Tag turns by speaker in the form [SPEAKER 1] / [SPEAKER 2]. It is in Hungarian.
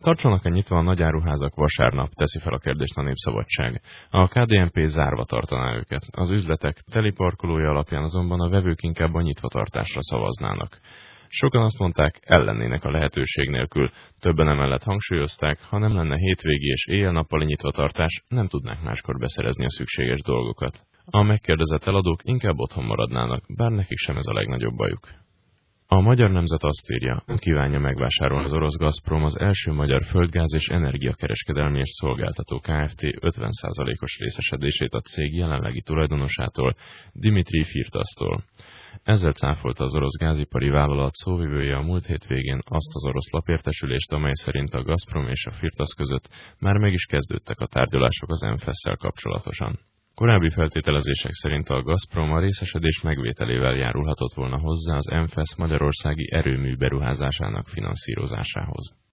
[SPEAKER 1] Tartsanak-e nyitva a nagyáruházak vasárnap, teszi fel a kérdést a Népszabadság. A KDNP zárva tartaná őket. Az üzletek teli parkolója alapján azonban a vevők inkább a nyitvatartásra szavaznának. Sokan azt mondták, ellennének a lehetőség nélkül. Többen emellett hangsúlyozták, ha nem lenne hétvégi és éjjel-nappali nyitvatartás, nem tudnák máskor beszerezni a szükséges dolgokat. A megkérdezett eladók inkább otthon maradnának, bár nekik sem ez a legnagyobb bajuk. A Magyar Nemzet azt írja, kívánja megvásárolni az orosz Gazprom az első magyar földgáz és energiakereskedelmi és szolgáltató Kft. 50%-os részesedését a cég jelenlegi tulajdonosától, Dimitri Firtasztól. Ezzel cáfolta az orosz gázipari vállalat szóvivője a múlt hétvégén azt az orosz lapértesülést, amely szerint a Gazprom és a Firtasz között már meg is kezdődtek a tárgyalások az MFESZ-szel kapcsolatosan. Korábbi feltételezések szerint a Gazprom a részesedés megvételével járulhatott volna hozzá az MFESZ magyarországi erőmű beruházásának finanszírozásához.